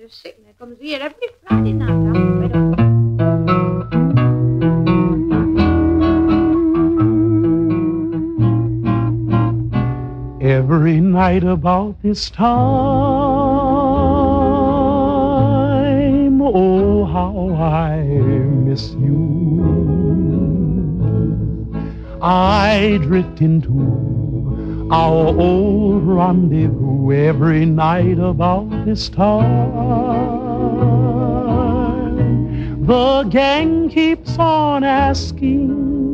of sickness. Comes here every Friday night. I'm fed up. Every night about this time, oh, how I miss you. I drift into our old rendezvous every night about this time. The gang keeps on asking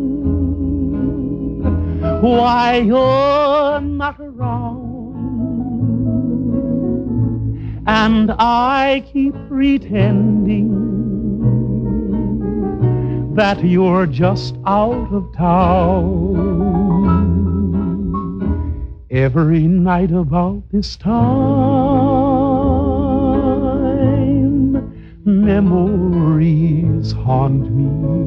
why you're not around, and I keep pretending that you're just out of town. Every night about this time, memories haunt me,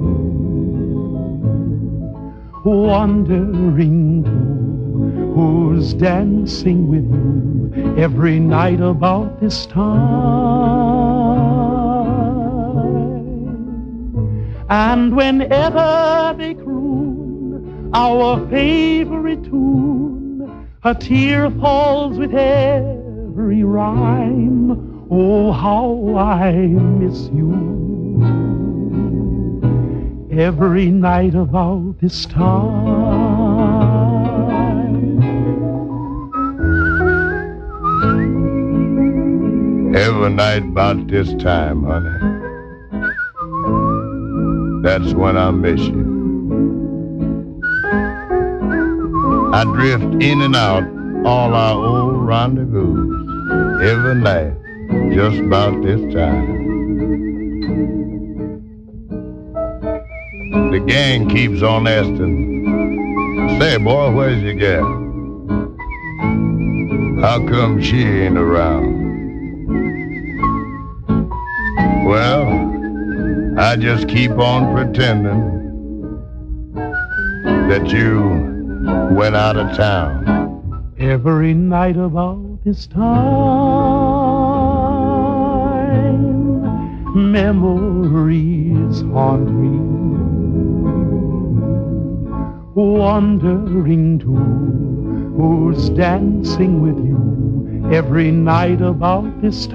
wondering too who's dancing with you every night about this time. And whenever they croon our favorite tune, a tear falls with every rhyme. Oh, how I miss you. Every night about this time. Every night about this time, honey, that's when I miss you. I drift in and out all our old rendezvous every night, just about this time. The gang keeps on asking, say, boy, where's your gal? How come she ain't around? Well, I just keep on pretending that you went out of town. Every night about this time, memories haunt me, wondering too who's dancing with you every night about this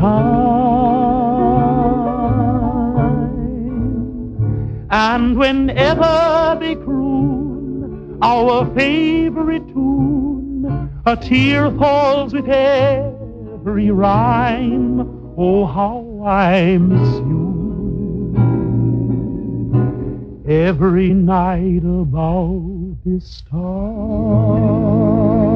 time. And whenever they croon our favorite tune, a tear falls with every rhyme. Oh, how I miss you. Every night about this time.